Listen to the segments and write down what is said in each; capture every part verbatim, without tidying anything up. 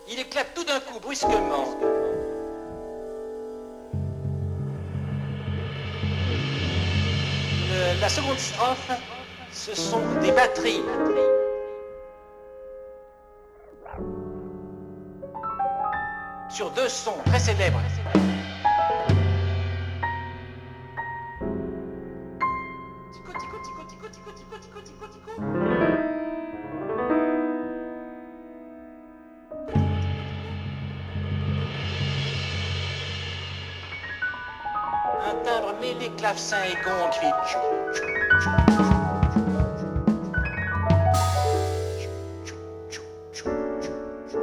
Il éclate tout d'un coup, brusquement. Le- la seconde strophe, ce sont des batteries. Sur deux sons très célèbres. Tico, tico, tico, tico, tico, tico, tico, tico, tico. Un timbre mêlé, clavecin et gond qui fait tchou, tchou, tchou, tchou, tchou, tchou, tchou.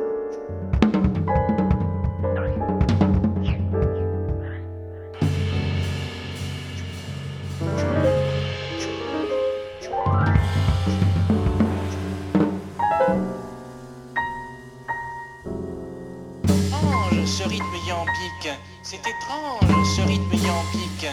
Étrange ce rythme yampique, c'est étrange ce rythme yampique.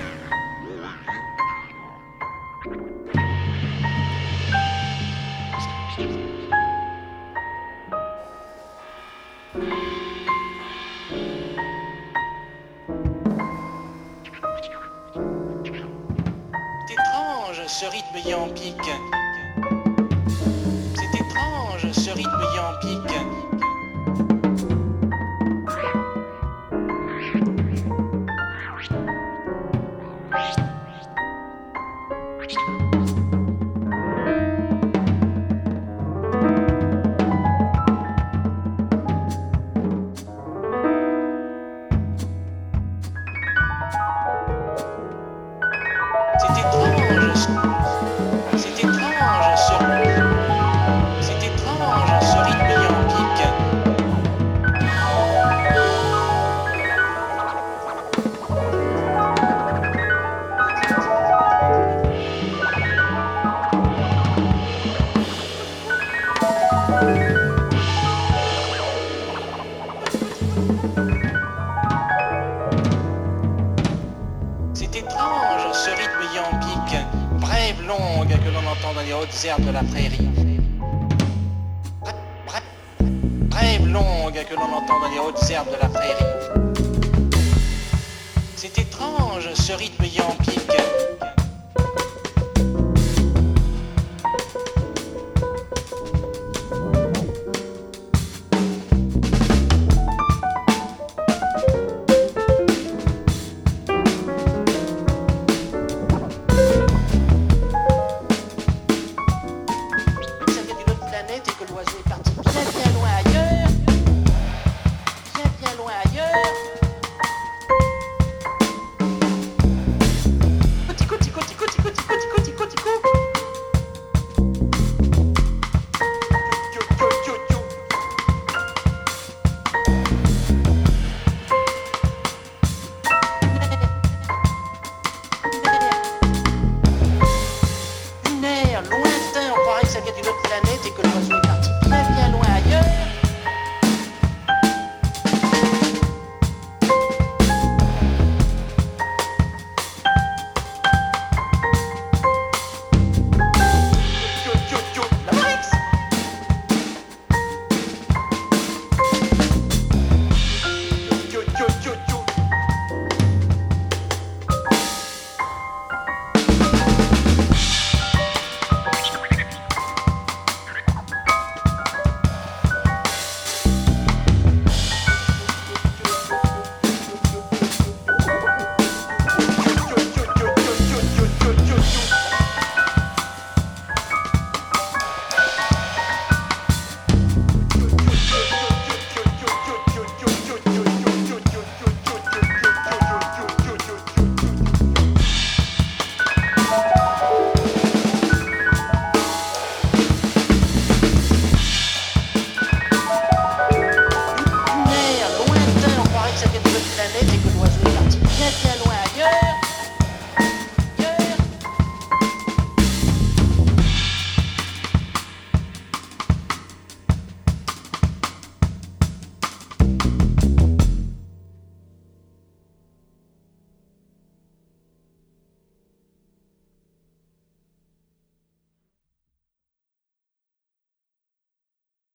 C'est étrange ce rythme yampique. C'est étrange ce rythme yampique. C'est étrange. C'est étrange ce. C'est étrange ce rythme yampique. C'est étrange ce rythme yampique, brève, longue que l'on entend dans les hautes herbes de la prairie. Brève, brève, longue que l'on entend dans les hautes herbes de la prairie. C'est étrange ce rythme yampique. Ça vient d'une autre planète et que l'oiseau est parti bien bien loin ailleurs. Bien bien loin ailleurs. Tico, tico, tico, tico, tico, tico, tico, tico. Tio, tio, tio, tio. Une air lointain, on croirait que ça vient d'une